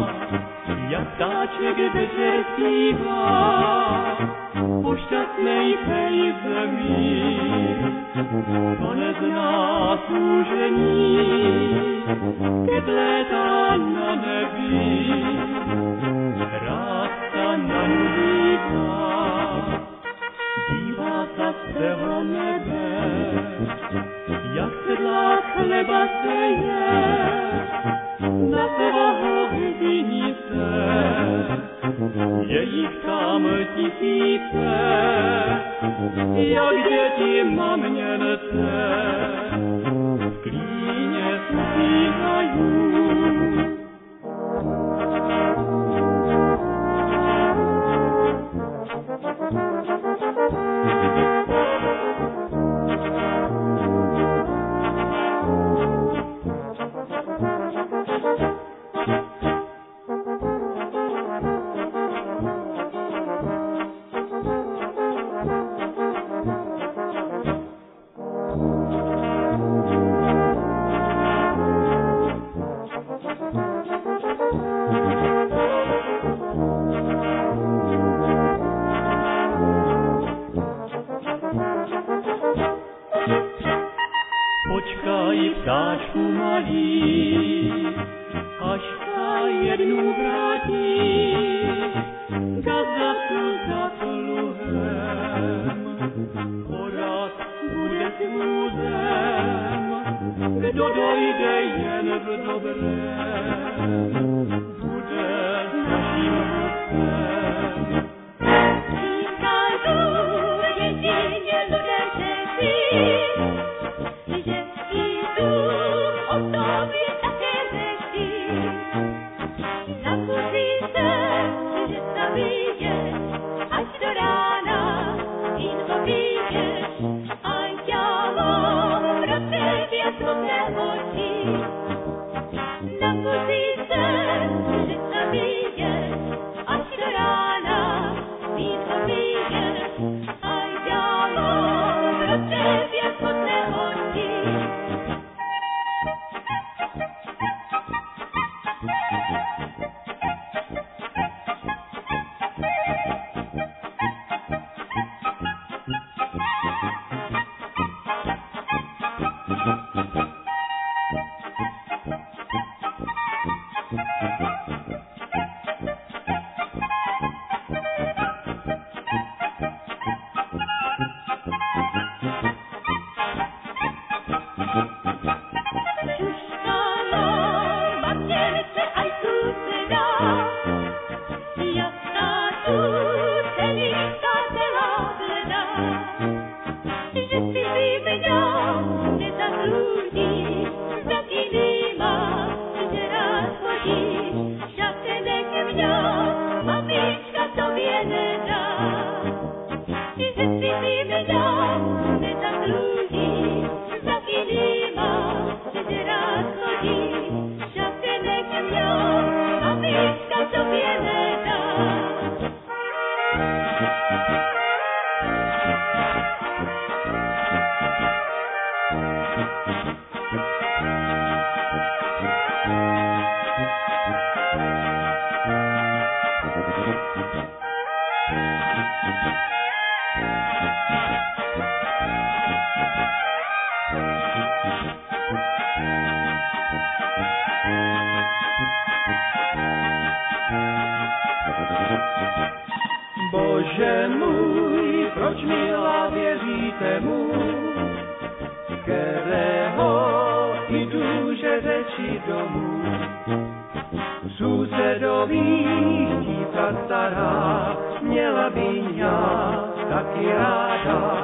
jak ptáček večer zpívá po šťastnej tej zemi. To nezná túžení, keď létá na nebi, rád sa na ňu dívá sa z toho nebe, jak sedlák chleba seje, na svahách vinice, je ich tam tisíce, jak děti mamněnce, v klíně spíhají. Počkaj, ptáčku malý, až sa jednu vrátí, gazda tu za pluhem, porad bude smúzem, kdo dojde jen v dobrém, bude naším hostem. Říkajú jedine ľudia všetci, že idú o tobie také reči. Nakúsi sa, že sa vidieš, až do rána, kým ho vidieš. Anďelom rozsvietlia smutné oči. Nakúsi sa, že sa vidieš, až do rána, kým ho vidieš. Anďelom rozsvietlia smutné oči. Šuškalo materce aj suseda, jasná tu celíka celá bleda, že si vyvedal, nezatrúdiš, taký nemáš, že rád chodíš, šatenek mňa, mamička tobie nedá. Že si vyvedal, nezatrúdiš, taký nemáš, že rád chodíš, šatenek mňa, mamička tobie nedá. Bože můj, proč milá věříte mu, kterého jdu, že řeči domů. Sousedový dívka stará, měla by mě taky ráda.